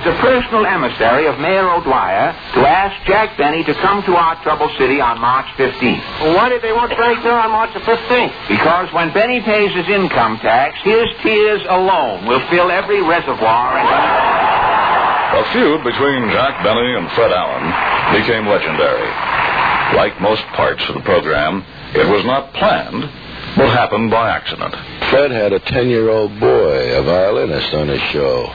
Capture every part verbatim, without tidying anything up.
a personal emissary of Mayor O'Dwyer to ask Jack Benny to come to our Trouble City on March fifteenth. Well, why did they want Benny there on March the fifteenth? Because when Benny pays his income tax, his tears alone will fill every reservoir in A feud between Jack Benny and Fred Allen became legendary. Like most parts of the program, it was not planned, but happened by accident. Fred had a ten-year-old boy, a violinist, on his show.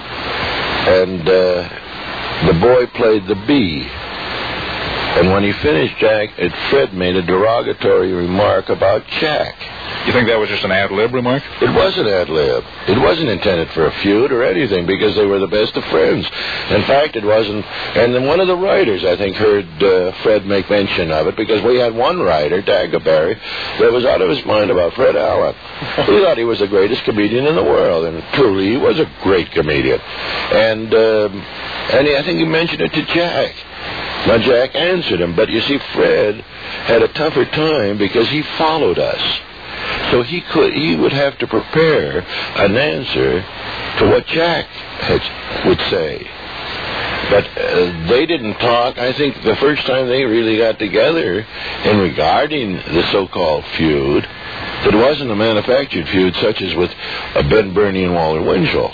And uh, the boy played the B. And when he finished, Jack, it, Fred made a derogatory remark about Jack. You think that was just an ad-lib remark? It was an ad-lib. It wasn't intended for a feud or anything because they were the best of friends. In fact, it wasn't. And then one of the writers, I think, heard uh, Fred make mention of it because we had one writer, Daggerberry, that was out of his mind about Fred Allen. He thought he was the greatest comedian in the world, and truly, he was a great comedian. And, um, and he, I think he mentioned it to Jack. Now, Jack answered him, but you see, Fred had a tougher time because he followed us. So he could, he would have to prepare an answer to what Jack had, would say. But uh, they didn't talk. I think the first time they really got together in regarding the so-called feud, it wasn't a manufactured feud such as with uh, Ben Burney and Walter Winchell.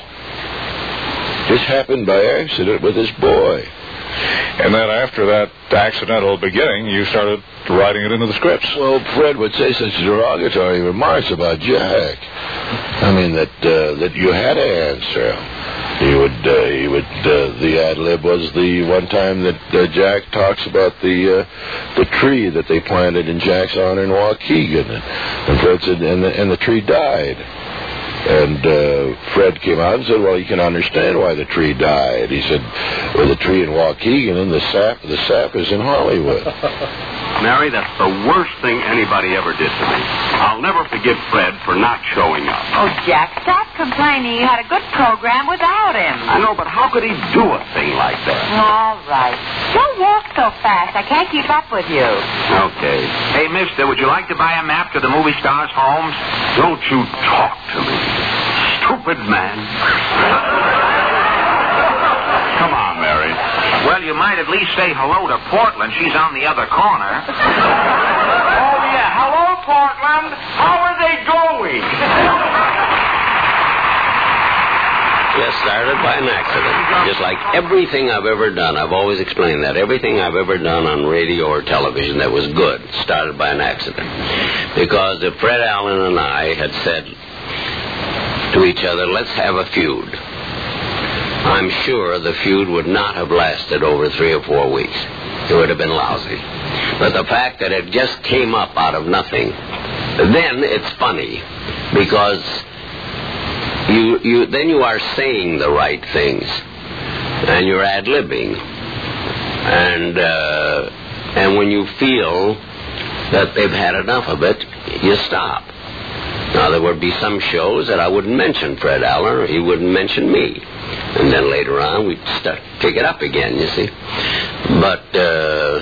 This happened by accident with this boy. And then after that accidental beginning, you started writing it into the scripts. Well, Fred would say such derogatory remarks about Jack. I mean, that uh, that you had to answer. He would, uh, he would. Uh, the ad lib was the one time that uh, Jack talks about the uh, the tree that they planted in Jack's honor in Waukegan, and, and Fred said, and the, and the tree died. And uh, Fred came out and said, well, you can understand why the tree died. He said, well, the tree in Waukegan and the sap, the sap is in Hollywood. Mary, that's the worst thing anybody ever did to me. I'll never forgive Fred for not showing up. Oh, Jack, stop complaining. You had a good program without him. I know, but how could he do a thing like that? All right. Don't walk so fast. I can't keep up with you. Okay. Hey, mister, would you like to buy a map to the movie stars' homes? Don't you talk to me. Stupid man. Come on, Mary. Well, you might at least say hello to Portland. She's on the other corner. Oh, yeah. Hello, Portland. How are they going? Yes, started by an accident. Just like everything I've ever done, I've always explained that. Everything I've ever done on radio or television that was good started by an accident. Because if Fred Allen and I had said to each other, let's have a feud, I'm sure the feud would not have lasted over three or four weeks. It would have been lousy. But the fact that it just came up out of nothing, then it's funny. Because you, you then you are saying the right things. And you're ad-libbing. And, uh, and when you feel that they've had enough of it, you stop. Now, there would be some shows that I wouldn't mention Fred Allen, or he wouldn't mention me. And then later on, we'd start, pick it up again, you see. But uh,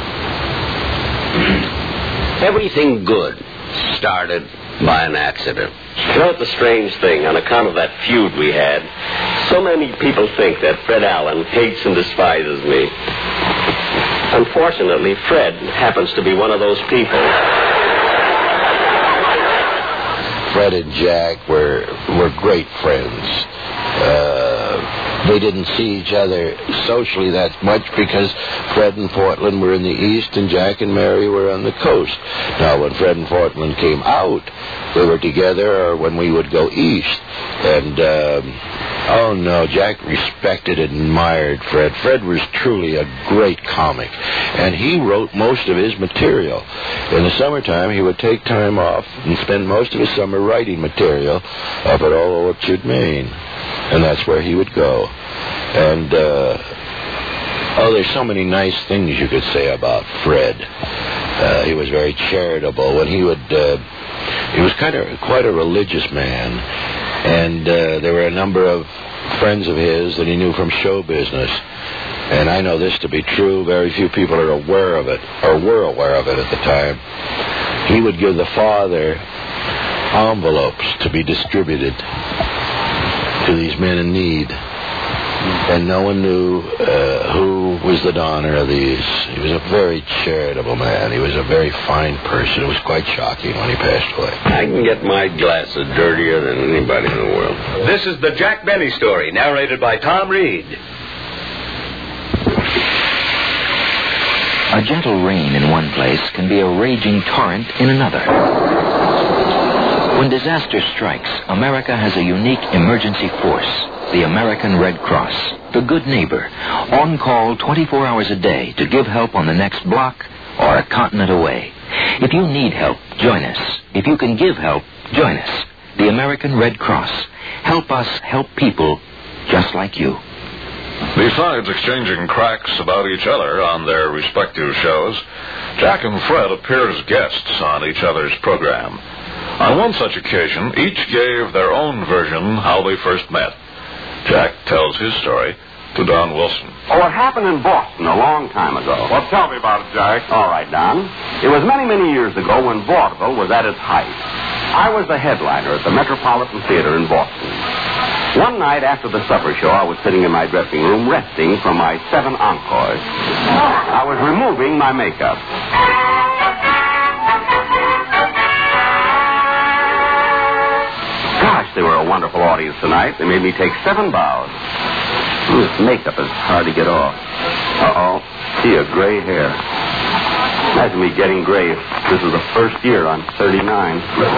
everything good started by an accident. You know, it's a strange thing. On account of that feud we had, so many people think that Fred Allen hates and despises me. Unfortunately, Fred happens to be one of those people. Fred and Jack were were great friends. Uh, they didn't see each other socially that much because Fred and Portland were in the east and Jack and Mary were on the coast. Now, when Fred and Portland came out, they were together, or when we would go east. And, um, oh no, Jack respected and admired Fred. Fred was truly a great comic, and he wrote most of his material. In the summertime, he would take time off and spend most of his summer writing material up at Old Orchard, Maine. And that's where he would go. And, uh, oh, there's so many nice things you could say about Fred. Uh, he was very charitable. When he would, uh, he was kind of quite a religious man. And uh, there were a number of friends of his that he knew from show business. And I know this to be true. Very few people are aware of it, or were aware of it at the time. He would give the father envelopes to be distributed to these men in need. and no one knew uh, who was the donor of these. He was a very charitable man. He was a very fine person. It was quite shocking when he passed away. I can get my glasses dirtier than anybody in the world. This is the Jack Benny story, narrated by Tom Reed. A gentle rain in one place can be a raging torrent in another. When disaster strikes, America has a unique emergency force, the American Red Cross, the good neighbor, on call twenty-four hours a day to give help on the next block or a continent away. If you need help, join us. If you can give help, join us. The American Red Cross. Help us help people just like you. Besides exchanging cracks about each other on their respective shows, Jack and Fred appear as guests on each other's program. On one such occasion, each gave their own version how they first met. Jack tells his story to Don Wilson. Oh, it happened in Boston a long time ago. Well, tell me about it, Jack. All right, Don. It was many, many years ago when vaudeville was at its height. I was the headliner at the Metropolitan Theater in Boston. One night after the supper show, I was sitting in my dressing room resting from my seven encores. I was removing my makeup. Gosh, they were a wonderful audience tonight. They made me take seven bows. This makeup is hard to get off. Uh-oh. See, a gray hair. Imagine me getting gray if this is the first year I'm thirty-nine.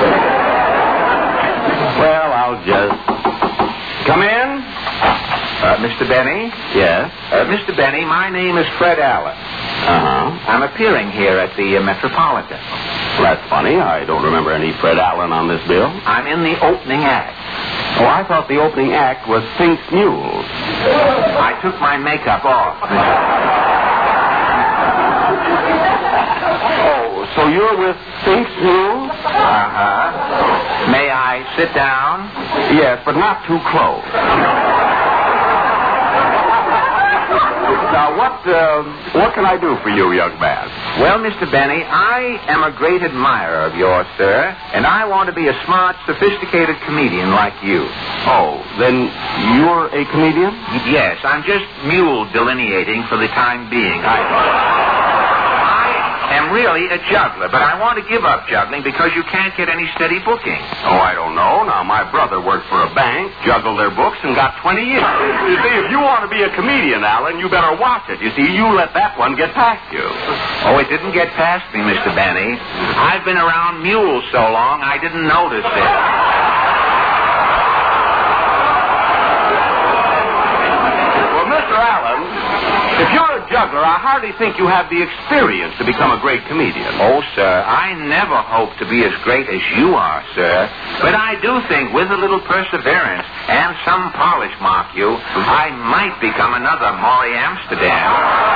Well, I'll just... Come in. Uh, Mister Benny? Yes? Uh, Mister Benny, my name is Fred Allen. Uh-huh. I'm appearing here at the uh, Metropolitan. Well, that's funny. I don't remember any Fred Allen on this bill. I'm in the opening act. Oh, I thought the opening act was Fink's Mules. I took my makeup off. Oh, so you're with Fink's Mules? Uh-huh. May I sit down? Yes, but not too close. Now, what, uh, what can I do for you, young man? Well, Mister Benny, I am a great admirer of yours, sir, and I want to be a smart, sophisticated comedian like you. Oh, then you're a comedian? Yes, I'm just mule delineating for the time being. I... am really a juggler, but I want to give up juggling because you can't get any steady booking. Oh, I don't know. Now, my brother worked for a bank, juggled their books, and got twenty years. You see, if you want to be a comedian, Alan, you better watch it. You see, you let that one get past you. Oh, it didn't get past me, Mister Benny. I've been around mules so long, I didn't notice it. Well, Mister Allen, if you're a juggler, I hardly think you have the experience to become a great comedian. Oh, sir, I never hope to be as great as you are, sir. But I do think with a little perseverance and some polish, mark you, I might become another Maury Amsterdam.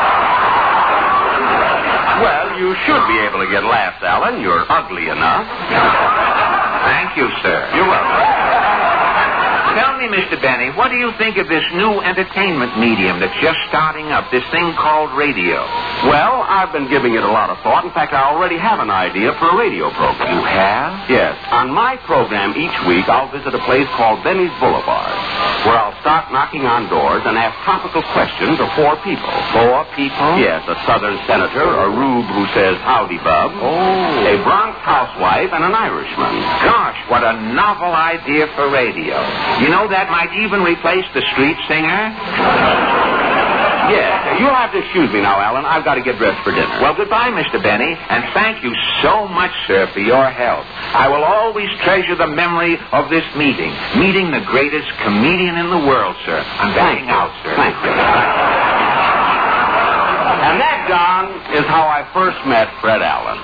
Well, you should be able to get laughs, Alan. You're ugly enough. Thank you, sir. You're welcome. Tell me, Mister Benny, what do you think of this new entertainment medium that's just starting up, this thing called radio? Well, I've been giving it a lot of thought. In fact, I already have an idea for a radio program. You have? Yes. On my program each week, I'll visit a place called Benny's Boulevard, where I'll start knocking on doors and ask topical questions of four people. Four people? Yes, a Southern senator, a rube who says howdy, bub, oh. a Bronx housewife, and an Irishman. Gosh, what a novel idea for radio. You know, that might even replace the street singer. Yes, you'll have to excuse me now, Alan. I've got to get dressed for dinner. Well, goodbye, Mister Benny, and thank you so much, sir, for your help. I will always treasure the memory of this meeting, meeting the greatest comedian in the world, sir. I'm backing out, sir. Thank you. And that, Don, is how I first met Fred Allen.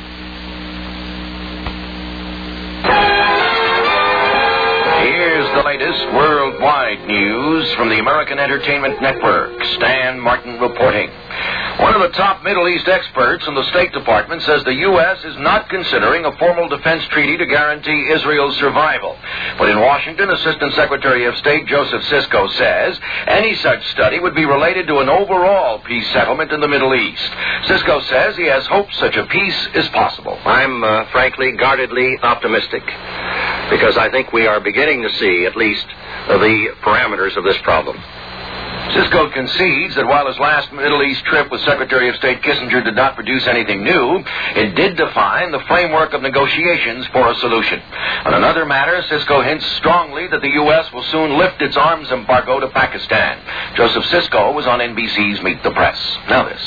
Here's the latest worldwide news from the American Entertainment Network. Stan Martin reporting. One of the top Middle East experts in the State Department says the U S is not considering a formal defense treaty to guarantee Israel's survival. But in Washington, Assistant Secretary of State Joseph Sisko says any such study would be related to an overall peace settlement in the Middle East. Sisko says he has hopes such a peace is possible. I'm, uh, frankly, guardedly optimistic, because I think we are beginning to see, at least, uh, the parameters of this problem. Sisko concedes that while his last Middle East trip with Secretary of State Kissinger did not produce anything new, it did define the framework of negotiations for a solution. On another matter, Sisko hints strongly that the U S will soon lift its arms embargo to Pakistan. Joseph Sisko was on N B C's Meet the Press. Now this.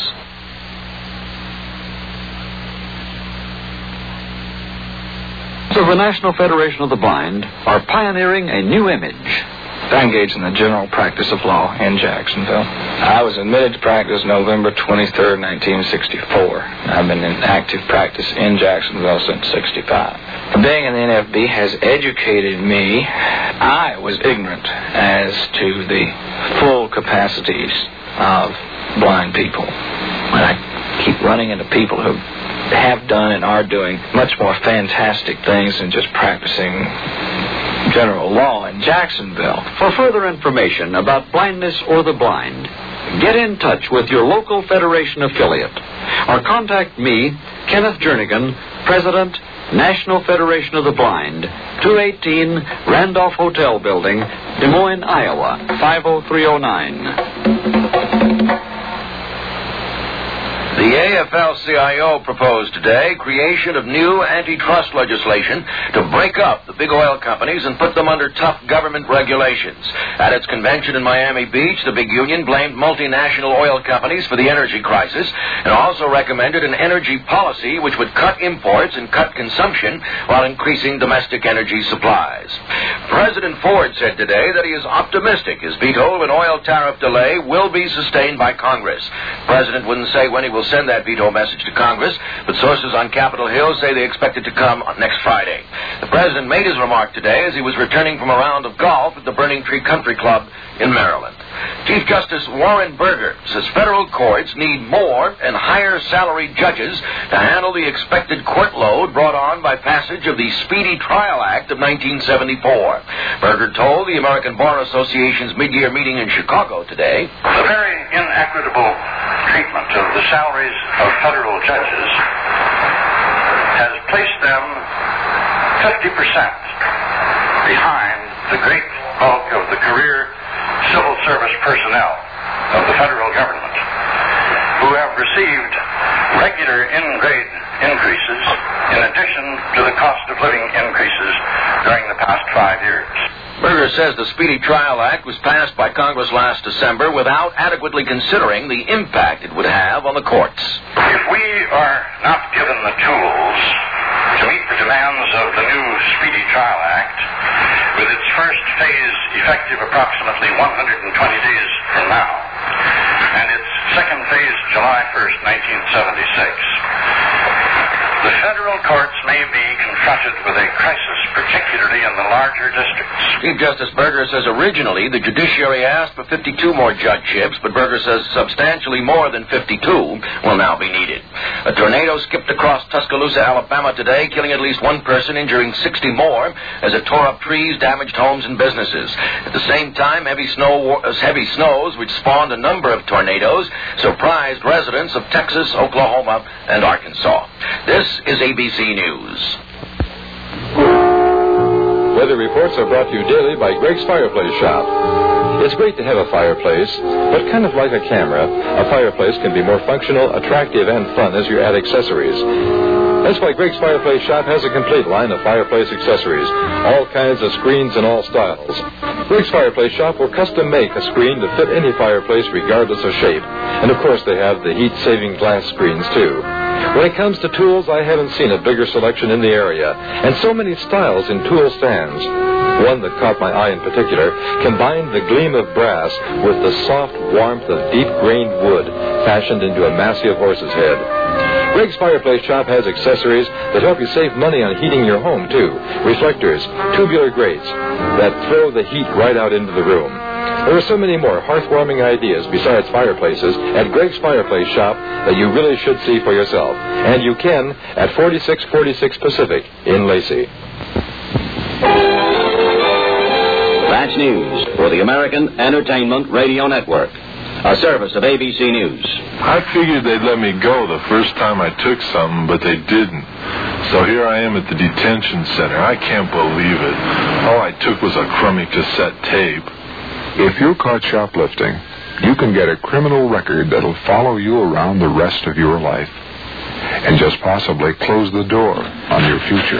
So the National Federation of the Blind are pioneering a new image. I engaged in the general practice of law in Jacksonville. I was admitted to practice November twenty-third, nineteen sixty-four. I've been in active practice in Jacksonville since sixty-five. Being in the N F B has educated me. I was ignorant as to the full capacities of blind people. And I keep running into people who have done and are doing much more fantastic things than just practicing general law in Jacksonville. For further information about blindness or the blind, get in touch with your local Federation affiliate or contact me, Kenneth Jernigan, President, National Federation of the Blind, two eighteen Randolph Hotel Building, Des Moines, Iowa, five oh three oh nine. The A F L C I O proposed today creation of new antitrust legislation to break up the big oil companies and put them under tough government regulations. At its convention in Miami Beach, the big union blamed multinational oil companies for the energy crisis and also recommended an energy policy which would cut imports and cut consumption while increasing domestic energy supplies. President Ford said today that he is optimistic his veto of an oil tariff delay will be sustained by Congress. The president wouldn't say when he will send that veto message to Congress, but sources on Capitol Hill say they expect it to come next Friday. The president made his remark today as he was returning from a round of golf at the Burning Tree Country Club in Maryland. Chief Justice Warren Burger says federal courts need more and higher salaried judges to handle the expected court load brought on by passage of the Speedy Trial Act of nineteen seventy-four. Burger told the American Bar Association's mid-year meeting in Chicago today, "The very inequitable treatment of the salaries of federal judges has placed them fifty percent behind the great bulk of the career civil service personnel of the federal government, who have received regular in-grade increases in addition to the cost of living increases during the past five years." Burger says the Speedy Trial Act was passed by Congress last December without adequately considering the impact it would have on the courts. If we are not given the tools to meet the demands of the new Speedy Trial Act, with its first phase effective approximately one hundred twenty days from now, and its second phase July first, nineteen seventy-six, the federal courts may be confronted with a crisis, particularly in the larger districts. Chief Justice Burger says originally the judiciary asked for fifty-two more judgeships, but Burger says substantially more than fifty-two will now be needed. A tornado skipped across Tuscaloosa, Alabama today, killing at least one person, injuring sixty more as it tore up trees, damaged homes, and businesses. At the same time, heavy snow, heavy snows, which spawned a number of tornadoes, surprised residents of Texas, Oklahoma, and Arkansas. This is A B C News. Weather reports are brought to you daily by Greg's Fireplace Shop. It's great to have a fireplace, but kind of like a camera, a fireplace can be more functional, attractive, and fun as you add accessories. That's why Greg's Fireplace Shop has a complete line of fireplace accessories, all kinds of screens in all styles. Greg's Fireplace Shop will custom make a screen to fit any fireplace regardless of shape. And of course they have the heat-saving glass screens too. When it comes to tools, I haven't seen a bigger selection in the area, and so many styles in tool stands. One that caught my eye in particular combined the gleam of brass with the soft warmth of deep-grained wood fashioned into a massive horse's head. Greg's Fireplace Shop has accessories that help you save money on heating your home, too. Reflectors, tubular grates that throw the heat right out into the room. There are so many more hearth-warming ideas besides fireplaces at Greg's Fireplace Shop that you really should see for yourself. And you can at forty-six forty-six Pacific in Lacey. That's news for the American Entertainment Radio Network, a service of A B C News. I figured they'd let me go the first time I took something, but they didn't. So here I am at the detention center. I can't believe it. All I took was a crummy cassette tape. If you're caught shoplifting, you can get a criminal record that'll follow you around the rest of your life and just possibly close the door on your future.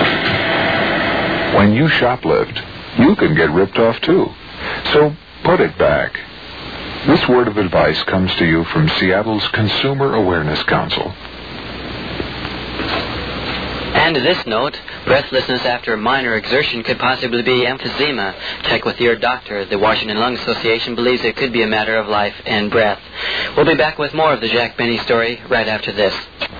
When you shoplift, you can get ripped off too. So put it back. This word of advice comes to you from Seattle's Consumer Awareness Council. And to this note, breathlessness after minor exertion could possibly be emphysema. Check with your doctor. The Washington Lung Association believes it could be a matter of life and breath. We'll be back with more of the Jack Benny story right after this.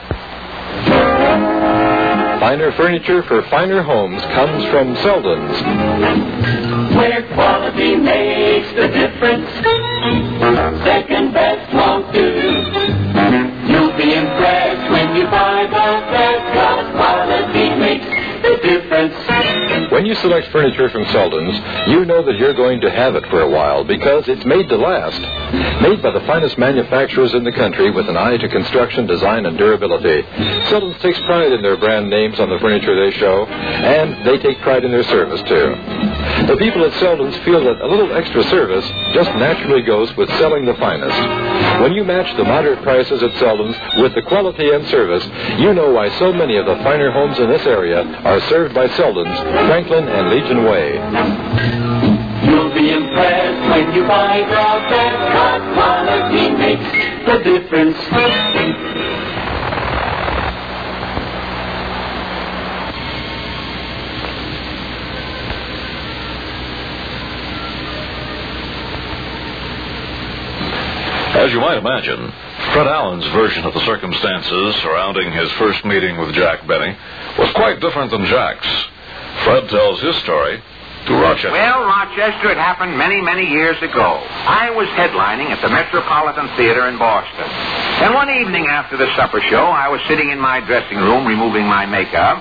Finer furniture for finer homes comes from Selden's. Where quality makes the difference, second best won't do. You'll be impressed when you buy the best, 'cause quality makes the difference. When you select furniture from Selden's, you know that you're going to have it for a while because it's made to last. Made by the finest manufacturers in the country with an eye to construction, design, and durability. Selden's takes pride in their brand names on the furniture they show, and they take pride in their service, too. The people at Selden's feel that a little extra service just naturally goes with selling the finest. When you match the moderate prices at Selden's with the quality and service, you know why so many of the finer homes in this area are served by Selden's, Franklin and Legion Way. You'll be impressed when you buy the best, 'cause quality makes the difference. As you might imagine, Fred Allen's version of the circumstances surrounding his first meeting with Jack Benny was quite different than Jack's. Fred tells his story to Rochester. Well, Rochester, it happened many, many years ago. I was headlining at the Metropolitan Theater in Boston. And one evening after the supper show, I was sitting in my dressing room removing my makeup.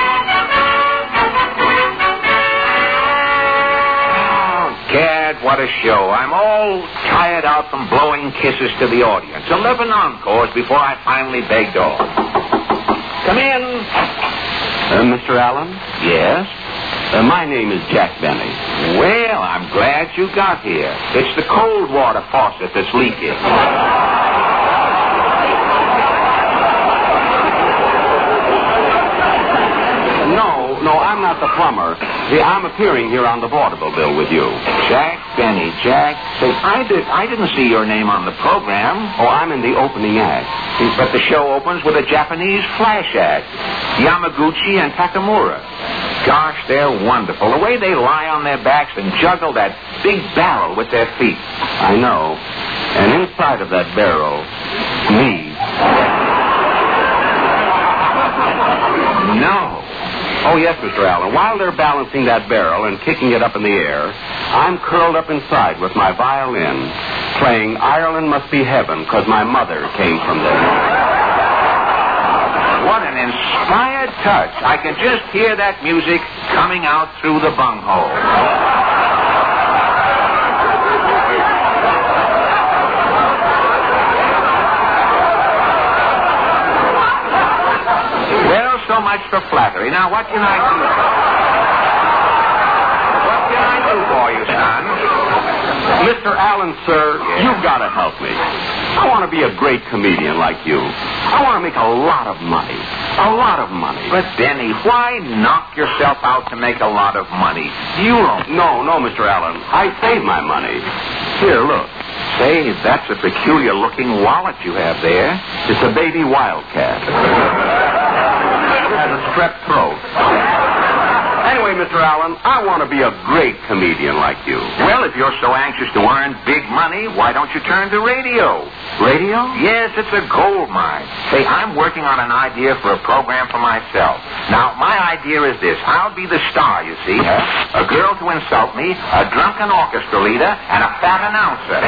Gad, what a show. I'm all tired out from blowing kisses to the audience. Eleven encores before I finally begged off. Come in. Uh, Mister Allen? Yes? Uh, my name is Jack Benny. Well, I'm glad you got here. It's the cold water faucet that's leaking. No, no, I'm not the plumber. See, I'm appearing here on the vaudeville bill with you. Jack Benny, Jack. Say, I, did, I didn't see your name on the program. Oh, I'm in the opening act. But the show opens with a Japanese flash act. Yamaguchi and Takamura. Gosh, they're wonderful. The way they lie on their backs and juggle that big barrel with their feet. I know. And inside of that barrel, me. No. Oh, yes, Mister Allen. While they're balancing that barrel and kicking it up in the air, I'm curled up inside with my violin, playing Ireland Must Be Heaven, because my mother came from there. What an inspired touch. I can just hear that music coming out through the bunghole. Well, so much for flattery. Now, what can I do? What can I do for you, son? Mister Allen, sir, yeah. You've got to help me. I want to be a great comedian like you. I want to make a lot of money. A lot of money. But, Benny, why knock yourself out to make a lot of money? You don't. No, no, Mister Allen. I save my money. Here, look. Say, that's a peculiar-looking wallet you have there. It's a baby wildcat. It has a strep throat. Anyway, Mister Allen, I want to be a great comedian like you. Well, if you're so anxious to earn big money, why don't you turn to radio? Radio? Yes, it's a gold mine. Say, I'm working on an idea for a program for myself. Now, my idea is this. I'll be the star, you see. Huh? A girl to insult me, a drunken orchestra leader, and a fat announcer.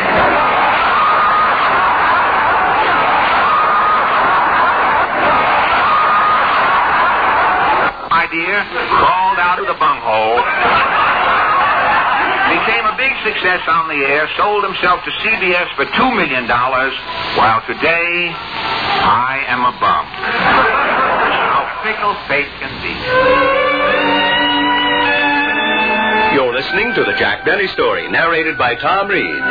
Idea crawled out of the bunghole. Became a big success on the air, sold himself to C B S for two million dollars, while today I am a bum. How fickle fate can be. Your You're listening to The Jack Benny Story, narrated by Tom Reed.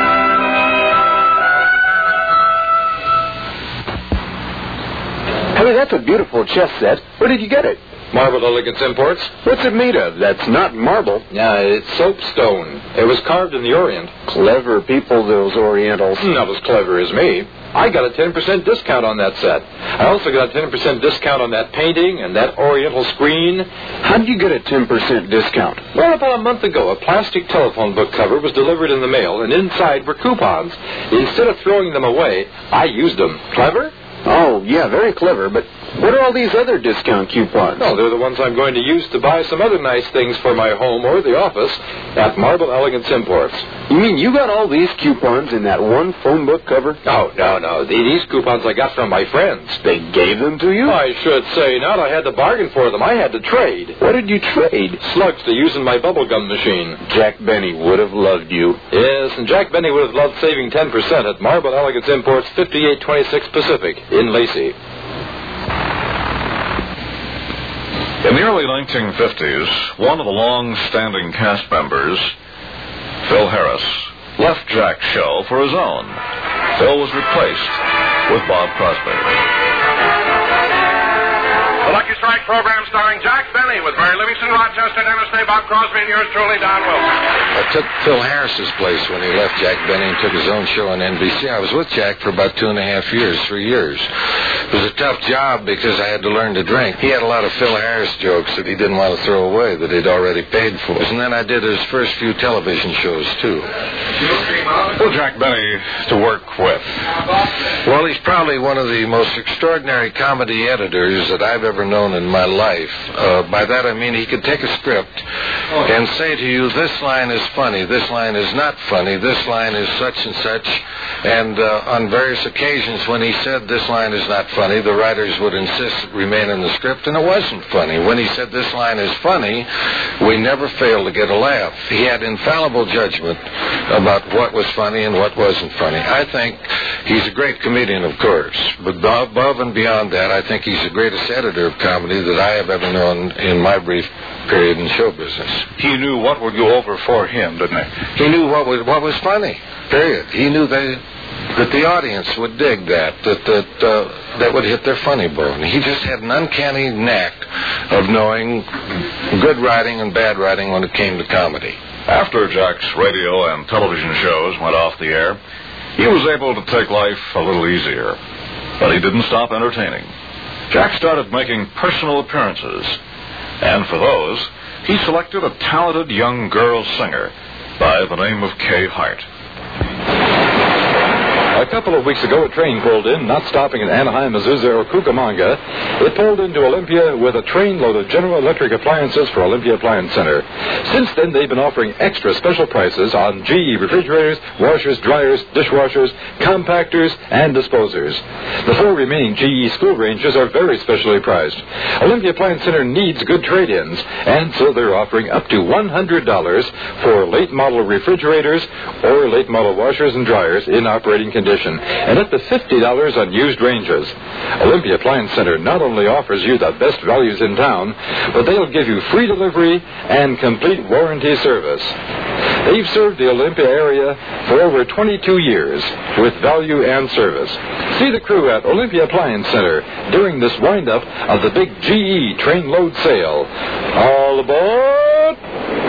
Hey, that's a beautiful chess set. Where did you get it? Marble Elegance Imports. What's it made of? That's not marble. Yeah, it's soapstone. It was carved in the Orient. Clever people, those Orientals. Not as clever as me. I got a ten percent discount on that set. I also got a ten percent discount on that painting and that Oriental screen. How did you get a ten percent discount? Well, about a month ago, a plastic telephone book cover was delivered in the mail, and inside were coupons. Instead of throwing them away, I used them. Clever? Oh, yeah, very clever, but what are all these other discount coupons? Oh, they're the ones I'm going to use to buy some other nice things for my home or the office at Marble Elegance Imports. You mean you got all these coupons in that one phone book cover? Oh, no, no. These coupons I got from my friends. They gave them to you? I should say not. I had to bargain for them. I had to trade. What did you trade? Slugs to use in my bubblegum machine. Jack Benny would have loved you. Yes, and Jack Benny would have loved saving ten percent at Marble Elegance Imports, fifty-eight twenty-six Pacific in Lacey. In the early nineteen fifties, one of the long-standing cast members, Phil Harris, left Jack's show for his own. Phil was replaced with Bob Crosby. The Lucky Strike program starring Jack Benny with Barry Livingston, Rochester, Dennis Day, Bob Crosby, and yours truly, Don Wilson. I took Phil Harris's place when he left Jack Benny and took his own show on N B C. I was with Jack for about two and a half years, three years. It was a tough job because I had to learn to drink. He had a lot of Phil Harris jokes that he didn't want to throw away that he'd already paid for. And then I did his first few television shows, too. Well, Jack Benny to work with? Well, he's probably one of the most extraordinary comedy editors that I've ever known in my life. Uh, by that I mean he could take a script and say to you, this line is funny, this line is not funny, this line is such and such. And uh, on various occasions when he said this line is not funny, the writers would insist it remain in the script, and it wasn't funny. When he said this line is funny, we never failed to get a laugh. He had infallible judgment about what was funny and what wasn't funny. I think he's a great comedian, of course, but above and beyond that, I think he's the greatest editor of comedy that I have ever known in my brief period in show business. He knew what would go over for him, didn't he? He knew what was, what was funny, period. He knew that, that the audience would dig that, that that, uh, that would hit their funny bone. He just had an uncanny knack of knowing good writing and bad writing when it came to comedy. After Jack's radio and television shows went off the air, he was able to take life a little easier. But he didn't stop entertaining. Jack started making personal appearances, and for those, he selected a talented young girl singer by the name of Kay Hart. A couple of weeks ago, a train pulled in, not stopping in Anaheim, Azusa, or Cucamonga. It pulled into Olympia with a trainload of General Electric appliances for Olympia Appliance Center. Since then, they've been offering extra special prices on G E refrigerators, washers, dryers, dishwashers, compactors, and disposers. The four remaining G E school ranges are very specially priced. Olympia Appliance Center needs good trade-ins, and so they're offering up to one hundred dollars for late-model refrigerators or late-model washers and dryers in operating condition. And up to fifty dollars on used ranges. Olympia Appliance Center not only offers you the best values in town, but they'll give you free delivery and complete warranty service. They've served the Olympia area for over twenty-two years with value and service. See the crew at Olympia Appliance Center during this windup of the big G E train load sale. All aboard!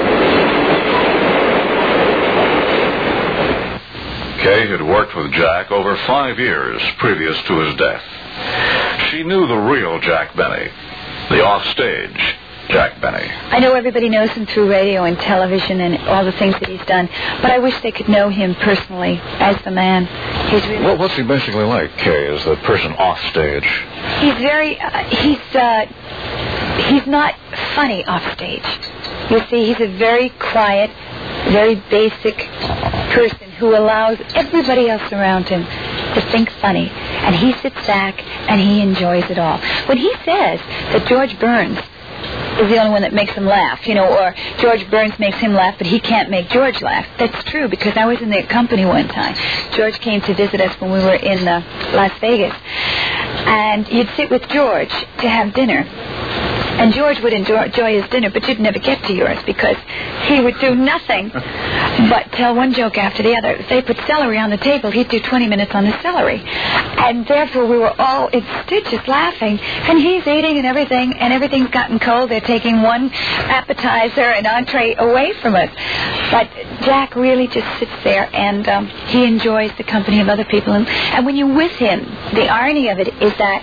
Kay had worked with Jack over five years previous to his death. She knew the real Jack Benny, the offstage Jack Benny. I know everybody knows him through radio and television and all the things that he's done, but I wish they could know him personally as the man. He's really... Well, what's he basically like, Kay, as the person offstage? He's very... Uh, he's, uh... He's not funny offstage. You see, he's a very quiet, very basic person who allows everybody else around him to think funny. And he sits back and he enjoys it all. When he says that George Burns is the only one that makes him laugh, you know, or George Burns makes him laugh, but he can't make George laugh. That's true, because I was in their company one time. George came to visit us when we were in uh, Las Vegas. And you'd sit with George to have dinner. And George would enjoy, enjoy his dinner, but you'd never get to yours because he would do nothing but tell one joke after the other. If they put celery on the table, he'd do twenty minutes on the celery. And therefore, we were all in stitches laughing. And he's eating and everything, and everything's gotten cold. They're taking one appetizer and entree away from us. But Jack really just sits there, and um, he enjoys the company of other people. And, and when you're with him, the irony of it is that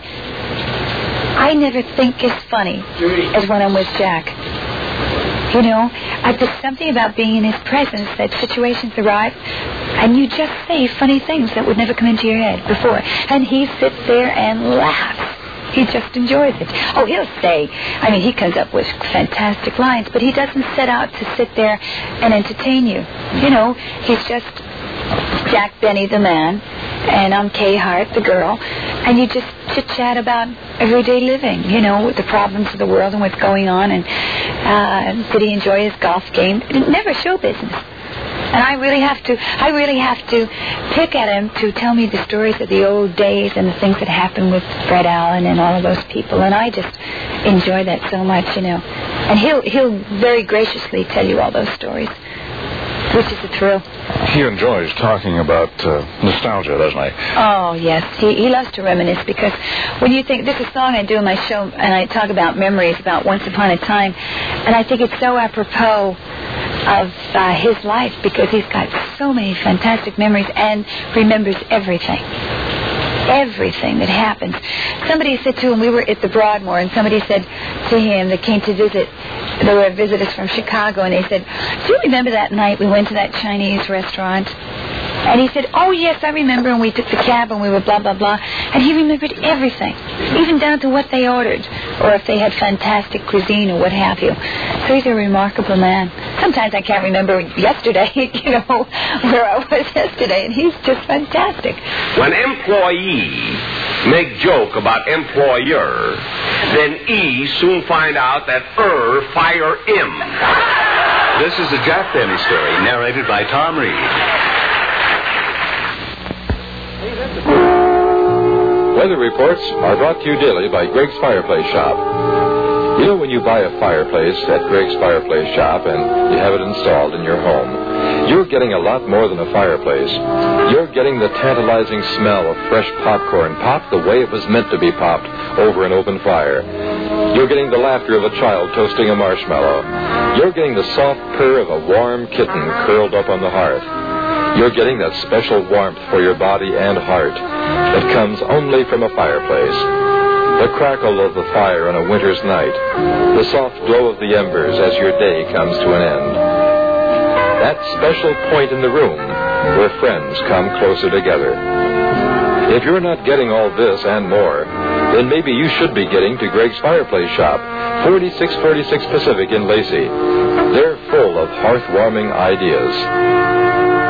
I never think as funny as when I'm with Jack. You know, uh, there's something about being in his presence that situations arrive and you just say funny things that would never come into your head before. And he sits there and laughs. He just enjoys it. Oh, he'll say, I mean, he comes up with fantastic lines, but he doesn't set out to sit there and entertain you. You know, he's just Jack Benny, the man, and I'm Kay Hart, the girl, and you just chit-chat about everyday living, you know, the problems of the world and what's going on, and uh, did he enjoy his golf game? Never show business. And I really have to, I really have to pick at him to tell me the stories of the old days and the things that happened with Fred Allen and all of those people, and I just enjoy that so much, you know. And he'll, he'll very graciously tell you all those stories, which is a thrill. He enjoys talking about uh, nostalgia, doesn't he? Oh, yes. He, he loves to reminisce because when you think, this is a song I do in my show, and I talk about memories, about once upon a time, and I think it's so apropos of uh, his life because he's got so many fantastic memories and remembers everything. Everything that happens. Somebody said to him, we were at the Broadmoor, and somebody said to him, they came to visit, they were visitors from Chicago, and they said, do you remember that night we went to that Chinese restaurant? And he said, oh, yes, I remember, and we took the cab, and we were blah, blah, blah. And he remembered everything, even down to what they ordered, or if they had fantastic cuisine or what have you. So he's a remarkable man. Sometimes I can't remember yesterday, you know, where I was yesterday, and he's just fantastic. When employee make joke about employer, then E soon find out that er fire him. This is a Jack Benny story narrated by Tom Reed. Weather reports are brought to you daily by Greg's Fireplace Shop. You know, when you buy a fireplace at Greg's Fireplace Shop and you have it installed in your home, you're getting a lot more than a fireplace. You're getting the tantalizing smell of fresh popcorn popped the way it was meant to be popped over an open fire. You're getting the laughter of a child toasting a marshmallow. You're getting the soft purr of a warm kitten curled up on the hearth. You're getting that special warmth for your body and heart that comes only from a fireplace. The crackle of the fire on a winter's night. The soft glow of the embers as your day comes to an end. That special point in the room where friends come closer together. If you're not getting all this and more, then maybe you should be getting to Greg's Fireplace Shop, forty-six forty-six Pacific in Lacey. They're full of hearth-warming ideas.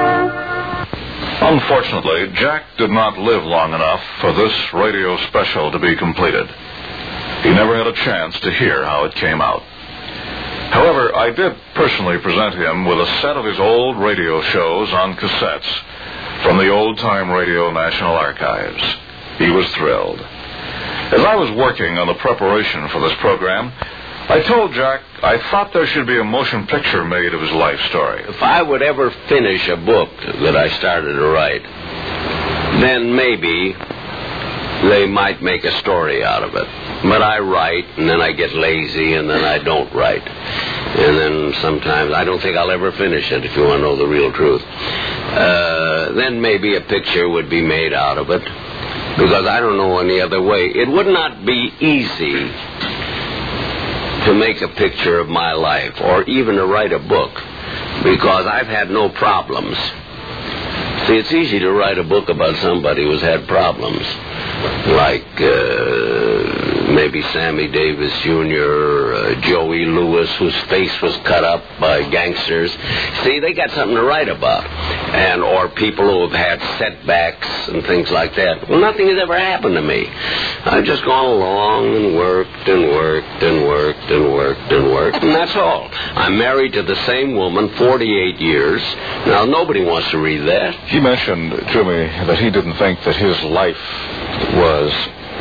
Unfortunately, Jack did not live long enough for this radio special to be completed. He never had a chance to hear how it came out. However, I did personally present him with a set of his old radio shows on cassettes from the old-time Radio National Archives. He was thrilled. As I was working on the preparation for this program, I told Jack I thought there should be a motion picture made of his life story. If I would ever finish a book that I started to write, then maybe they might make a story out of it. But I write, and then I get lazy, and then I don't write. And then sometimes I don't think I'll ever finish it, if you want to know the real truth. Uh, then maybe a picture would be made out of it, because I don't know any other way. It would not be easy to make a picture of my life, or even to write a book, because I've had no problems. See, it's easy to write a book about somebody who's had problems, like uh, maybe Sammy Davis Junior, uh, Joey Lewis, whose face was cut up by gangsters. See, they got something to write about. And or people who have had setbacks and things like that. Well, nothing has ever happened to me. I've just gone along and worked and worked and worked and worked and worked, and that's all. I'm married to the same woman forty-eight years. Now, nobody wants to read that. He mentioned to me that he didn't think that his life was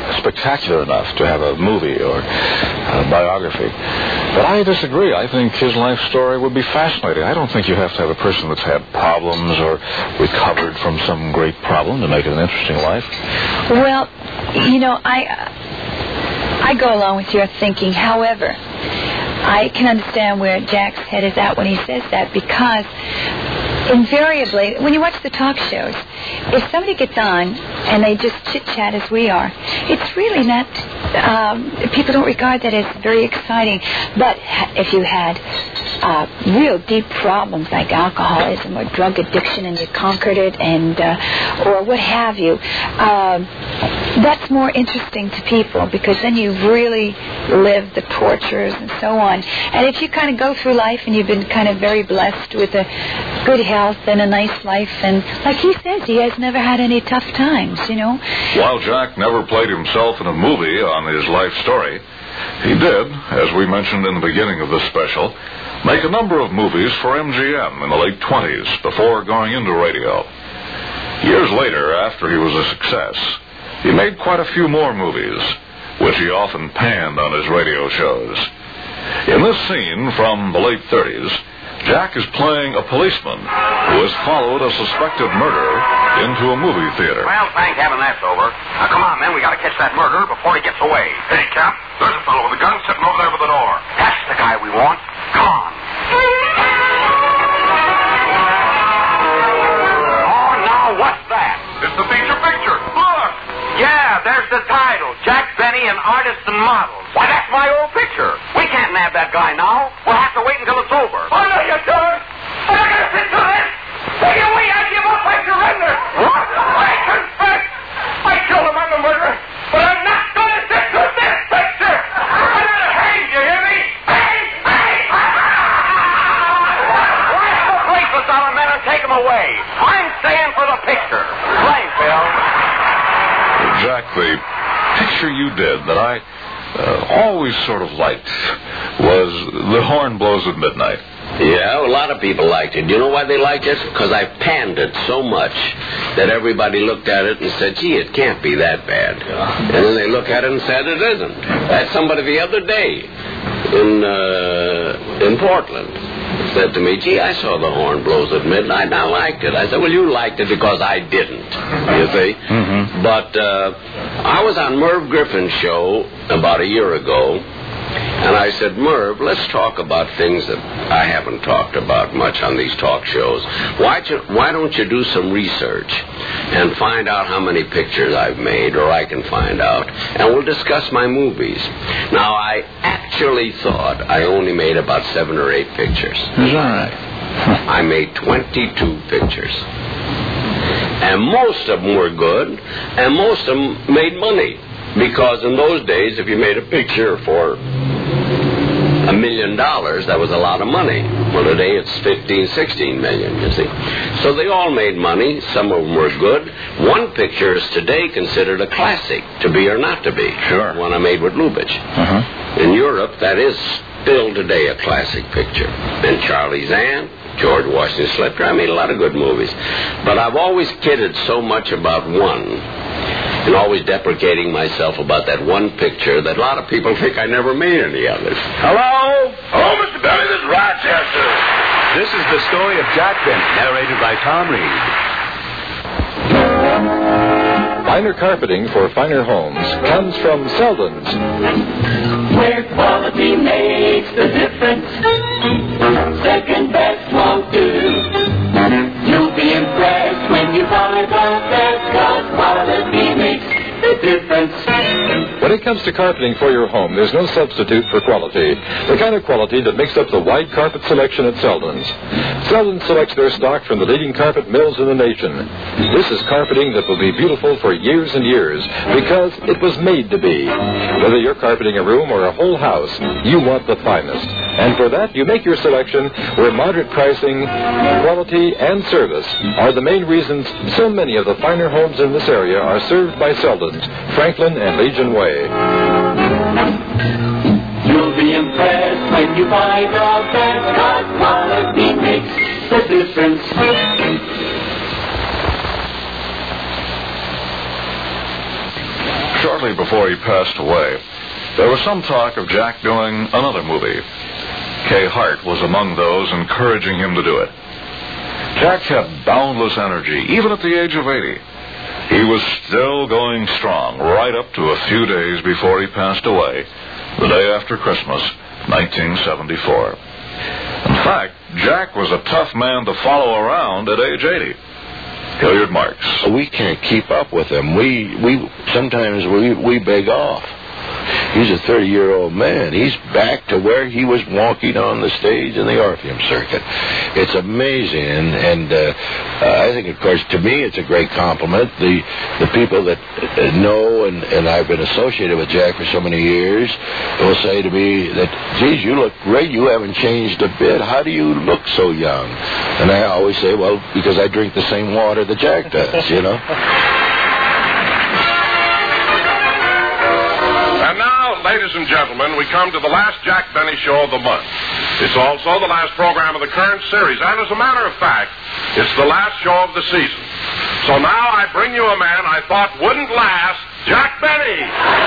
spectacular enough to have a movie or a biography. But I disagree. I think his life story would be fascinating. I don't think you have to have a person that's had problems or recovered from some great problem to make it an interesting life. Well, you know, I I go along with your thinking. However, I can understand where Jack's head is at when he says that, because invariably, when you watch the talk shows, if somebody gets on and they just chit-chat as we are, it's really not, um, people don't regard that as very exciting. But if you had uh, real deep problems like alcoholism or drug addiction and you conquered it, and uh, or what have you, um, that's more interesting to people, because then you've really lived the tortures and so on. And if you kind of go through life and you've been kind of very blessed with a good health and a nice life, and like he says, he has never had any tough times, you know. While Jack never played himself in a movie on his life story, he did, as we mentioned in the beginning of this special, make a number of movies for M G M in the late twenties before going into radio. Years later, after he was a success, he made quite a few more movies, which he often panned on his radio shows. In this scene from the late thirties, Jack is playing a policeman who has followed a suspected murderer into a movie theater. Well, thank heaven that's over. Now, come on, men. We got to catch that murderer before he gets away. Hey, Cap, there's a fellow with a gun sitting over there by the door. That's the guy we want. Come on. Oh, now, what's that? It's the feature picture. Look. Yeah, there's the title. Jack Benny and Artists and Models. Why, that's my old picture. We can't nab that guy now. We'll have to wait until it's over. Oh, no, you don't. I'm not going to sit through this. Take it away. I give up. I surrender. What? I confess. I killed him. I'm the murderer. But I'm not going to sit through this picture. I'm going to hang you, hear me? Hang, hang. Where's the police, Solomon, men, and take him away? I'm staying for the picture. Blame, Phil. Jack, the picture you did that I uh, always sort of liked was The Horn Blows at Midnight. Yeah, a lot of people liked it. Do you know why they liked it? Because I panned it so much that everybody looked at it and said, gee, it can't be that bad. And then they look at it and said it isn't. I had somebody the other day in uh, in Portland said to me, gee, I saw The Horn Blows at Midnight and I liked it. I said, well, you liked it because I didn't, you see. Mm-hmm. But uh, I was on Merv Griffin's show about a year ago, and I said, Merv, let's talk about things that I haven't talked about much on these talk shows. Why, you, why don't you do some research and find out how many pictures I've made, or I can find out, and we'll discuss my movies. Now, I actually thought I only made about seven or eight pictures. Is that right? I made twenty-two pictures. And most of them were good, and most of them made money. Because in those days, if you made a picture for a million dollars, that was a lot of money. Well, today it's fifteen, sixteen million, you see. So they all made money. Some of them were good. One picture is today considered a classic, To Be or Not to Be. Sure. The one I made with Lubitsch. Uh-huh. In Europe, that is still today a classic picture. And Charlie's Aunt, George Washington Slipper. I made a lot of good movies. But I've always kidded so much about one, and always deprecating myself about that one picture, that a lot of people think I never made any others. Hello? Hello, Mister Benny. This is Rochester. This is the story of Jack Benny, narrated by Tom Reed. Finer carpeting for finer homes comes from Selden's. Where quality makes the difference. Second best won't do. You'll be impressed when you buy the best, 'cause quality makes the difference. When it comes to carpeting for your home, there's no substitute for quality. The kind of quality that makes up the wide carpet selection at Selden's. Selden selects their stock from the leading carpet mills in the nation. This is carpeting that will be beautiful for years and years, because it was made to be. Whether you're carpeting a room or a whole house, you want the finest. And for that, you make your selection where moderate pricing, quality, and service are the main reasons so many of the finer homes in this area are served by Selden's, Franklin and Legion Way. You'll be impressed when you buy the best, 'cause quality makes the difference. Shortly shortly before he passed away, there was some talk of Jack doing another movie. Kay Hart was among those encouraging him to do it. Jack had boundless energy, even at the age of eighty. He was still going strong right up to a few days before he passed away, the day after Christmas, nineteen seventy-four. In fact, Jack was a tough man to follow around at age eighty. Hilliard Marks. We can't keep up with him. We we sometimes we we beg off. He's a thirty-year-old man. He's back to where he was walking on the stage in the Orpheum circuit. It's amazing, and, and uh, uh, I think, of course, to me, it's a great compliment. The the people that uh, know, and, and I've been associated with Jack for so many years, will say to me that, geez, you look great. You haven't changed a bit. How do you look so young? And I always say, well, because I drink the same water that Jack does, you know. Ladies and gentlemen, we come to the last Jack Benny show of the month. It's also the last program of the current series, and as a matter of fact, it's the last show of the season. So now I bring you a man I thought wouldn't last, Jack Benny.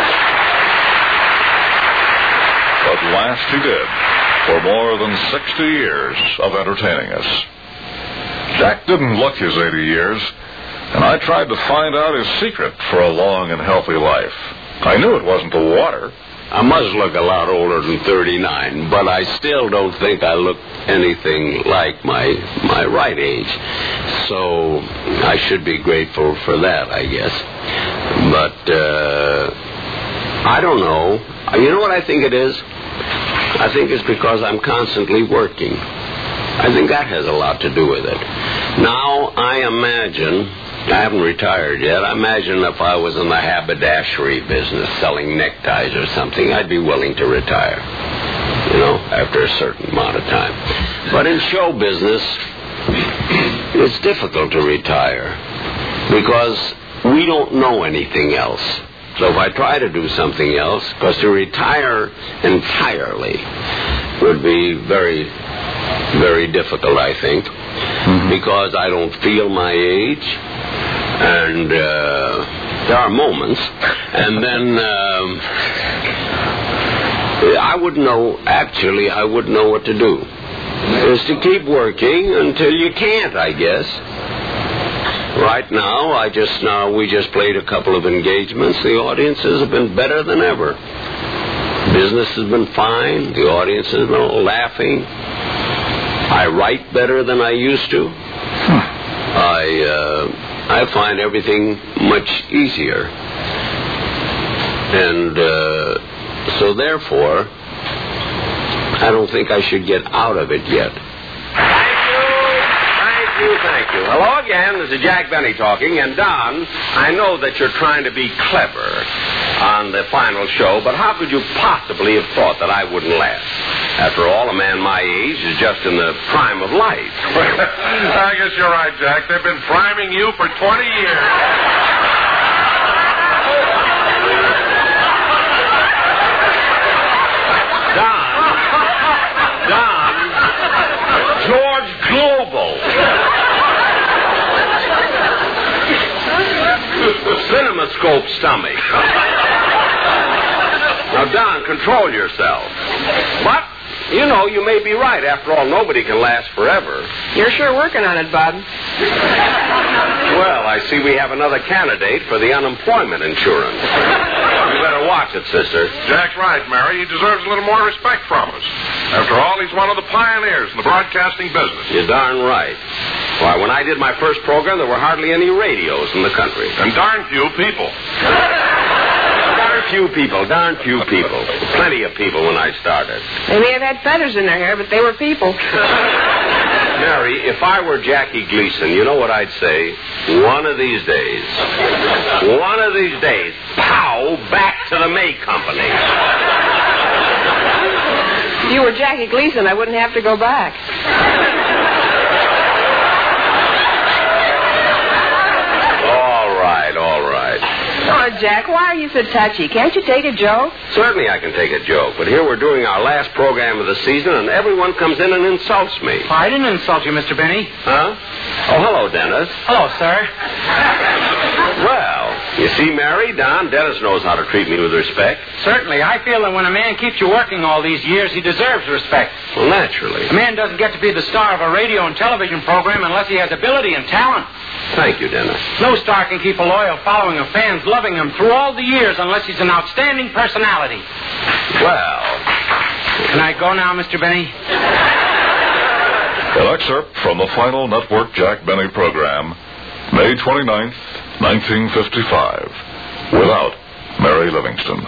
But last he did, for more than sixty years of entertaining us. Jack didn't look his eighty years, and I tried to find out his secret for a long and healthy life. I knew it wasn't the water. I must look a lot older than thirty-nine, but I still don't think I look anything like my my right age. So I should be grateful for that, I guess. But uh, I don't know. You know what I think it is? I think it's because I'm constantly working. I think that has a lot to do with it. Now, I imagine... I haven't retired yet. I imagine if I was in the haberdashery business selling neckties or something, I'd be willing to retire, you know, after a certain amount of time. But in show business, it's difficult to retire because we don't know anything else. So if I try to do something else, because to retire entirely would be very, very difficult, I think, mm-hmm. because I don't feel my age. And uh, there are moments, and then um, I wouldn't know, actually, I wouldn't know what to do. Is to keep working until you can't, I guess. Right now, I just now we just played a couple of engagements. The audiences have been better than ever. Business has been fine. The audience has been laughing. I write better than I used to. I... Uh, I find everything much easier. And uh, so therefore, I don't think I should get out of it yet. Thank you, thank you. Hello again, this is Jack Benny talking, and Don, I know that you're trying to be clever on the final show, but how could you possibly have thought that I wouldn't last? After all, a man my age is just in the prime of life. I guess you're right, Jack. They've been priming you for twenty years. Don, Don, George Global. Cinemascope stomach. Now, Don, control yourself. But, you know, you may be right. After all, nobody can last forever. You're sure working on it, Bob. Well, I see we have another candidate for the unemployment insurance. You better watch it, sister. Jack's right, Mary. He deserves a little more respect from us. After all, he's one of the pioneers in the broadcasting business. You're darn right. Why, when I did my first program, there were hardly any radios in the country. And darn few people. Darn few people, darn few people. Plenty of people when I started. They may have had feathers in their hair, but they were people. Mary, if I were Jackie Gleason, you know what I'd say? One of these days, one of these days, pow, back to the May Company. If you were Jackie Gleason, I wouldn't have to go back. All right, all right. Oh, Jack, why are you so touchy? Can't you take a joke? Certainly I can take a joke, but here we're doing our last program of the season, and everyone comes in and insults me. Oh, I didn't insult you, Mister Benny. Huh? Oh, hello, Dennis. Hello, sir. Well, You see, Mary, Don, Dennis knows how to treat me with respect. Certainly. I feel that when a man keeps you working all these years, he deserves respect. Well, naturally. A man doesn't get to be the star of a radio and television program unless he has ability and talent. Thank you, Dennis. No star can keep a loyal following of fans loving him through all the years unless he's an outstanding personality. Well. Can I go now, Mister Benny? An excerpt from the final network Jack Benny program, May twenty-ninth, nineteen fifty-five, without Mary Livingston.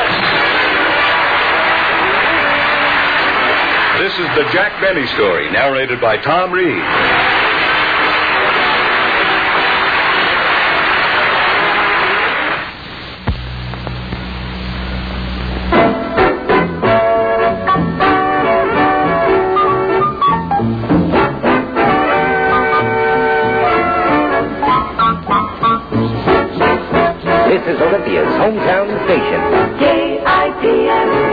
This is the Jack Benny Story, narrated by Tom Reed. This is Olympia's hometown station. J I P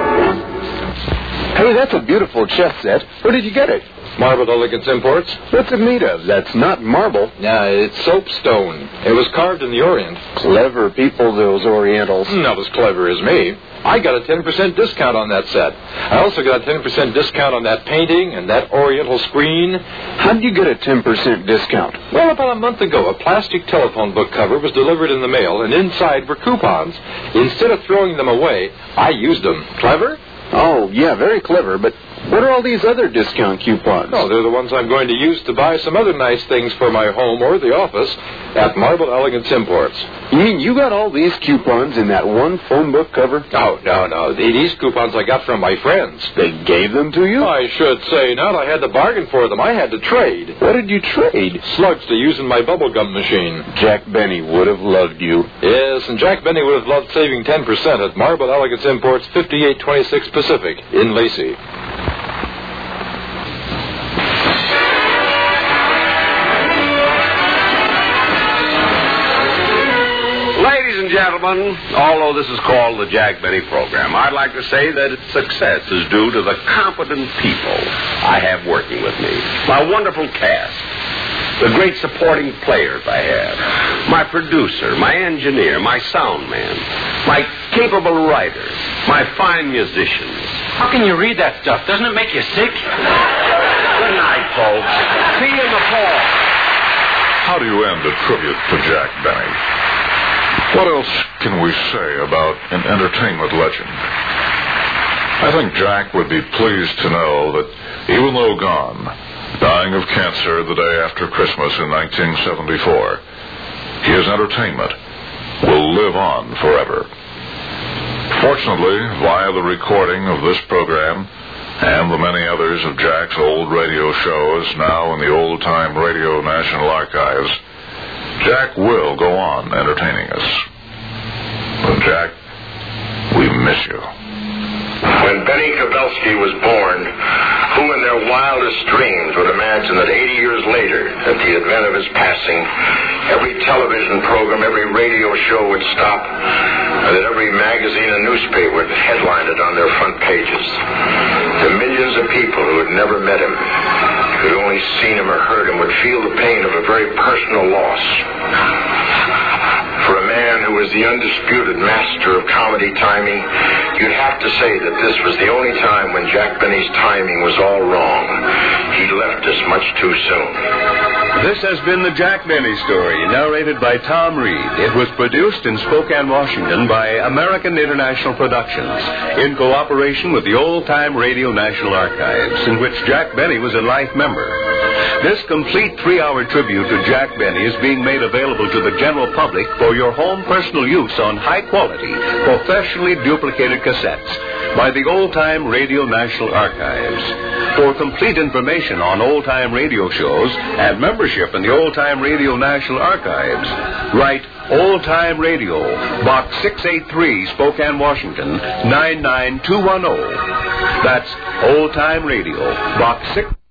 N. Hey, that's a beautiful chess set. Where did you get it? Marble Elegance Imports. What's it made of? That's not marble. Yeah, it's soapstone. It was carved in the Orient. Clever people, those Orientals. Not as clever as me. I got a ten percent discount on that set. I also got a ten percent discount on that painting and that Oriental screen. How did you get a ten percent discount? Well, about a month ago, a plastic telephone book cover was delivered in the mail, and inside were coupons. Instead of throwing them away, I used them. Clever? Oh, yeah, very clever, but what are all these other discount coupons? Oh, they're the ones I'm going to use to buy some other nice things for my home or the office at Marble Elegance Imports. You mean you got all these coupons in that one phone book cover? Oh, no, no. These coupons I got from my friends. They gave them to you? I should say not. I had to bargain for them. I had to trade. What did you trade? Slugs to use in my bubblegum machine. Jack Benny would have loved you. Yes, and Jack Benny would have loved saving ten percent at Marble Elegance Imports, fifty-eight twenty-six Pacific in Lacey. Ladies and gentlemen, although this is called the Jack Benny program, I'd like to say that its success is due to the competent people I have working with me, my wonderful cast, the great supporting players I have, my producer, my engineer, my sound man, my capable writers, my fine musicians. How can you read that stuff? Doesn't it make you sick? Good night, folks. See you in the fall. How do you end a tribute to Jack Benny? What else can we say about an entertainment legend? I think Jack would be pleased to know that even though gone, dying of cancer the day after Christmas in nineteen seventy-four, his entertainment will live on forever. Fortunately, via the recording of this program and the many others of Jack's old radio shows now in the old-time Radio National Archives, Jack will go on entertaining us. But Jack, we miss you. When Benny Kobelski was born, who in their wildest dreams would imagine that eighty years later, at the advent of his passing, every television program, every radio show would stop, and that every magazine and newspaper would headline it on their front pages. The millions of people who had never met him, who had only seen him or heard him, would feel the pain of a very personal loss. For a man who was the undisputed master of comedy timing, you'd have to say that this was the only time when Jack Benny's timing was all wrong. He left us much too soon. This has been the Jack Benny Story, narrated by Tom Reed. It was produced in Spokane, Washington by American International Productions in cooperation with the Old Time Radio National Archives, in which Jack Benny was a life member. This complete three-hour tribute to Jack Benny is being made available to the general public for your home personal use on high-quality, professionally duplicated cassettes by the Old Time Radio National Archives. For complete information on old-time radio shows and membership in the Old Time Radio National Archives, write Old Time Radio, Box six eighty-three, Spokane, Washington, nine nine two one zero. That's Old Time Radio, Box six...